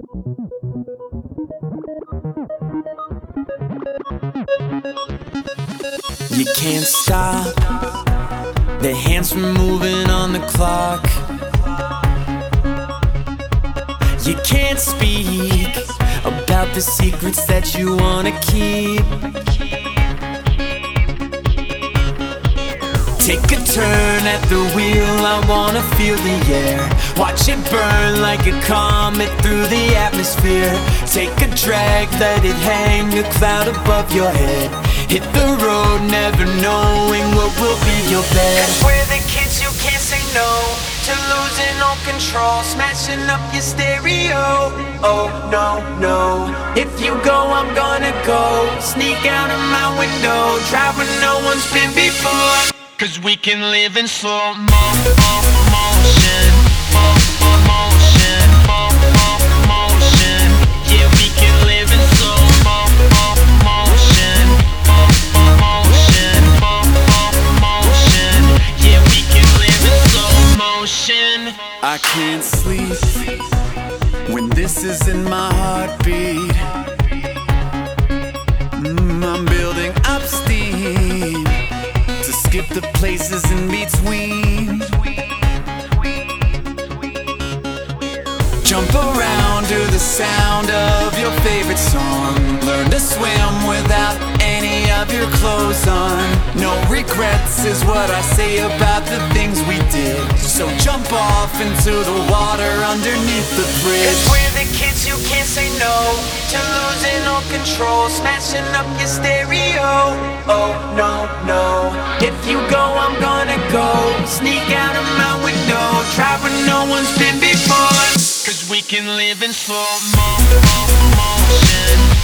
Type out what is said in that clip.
You can't stop the hands from moving on the clock. You can't speak about the secrets that you wanna keep. Take a turn at the wheel, I wanna feel the air. Watch it burn like a comet through the atmosphere. Take a drag, let it hang, a cloud above your head. Hit the road, never knowing what will be your best. 'Cause we're the kids, you can't say no to losing all control, smashing up your stereo. Oh no, no, if you go, I'm gonna go. Sneak out of my window, drive where no one's been before. 'Cause we can live in slow motion, motion, motion. Yeah, we can live in slow motion, motion, motion. Yeah, we can live in slow motion. I can't sleep when this is in my heartbeat. I'm building up steam to skip the places in between. Jump around to the sound of your favorite song. Learn to swim without any of your clothes on. No regrets is what I say about the things we did. So jump off into the water underneath the bridge. 'Cause we're the kids, you can't say no to losing all control, smashing up your stereo. Oh no, no, if you go, I'm gonna go. Sneak out of my window, drive where no one's been before. 'Cause we can live in slow motion.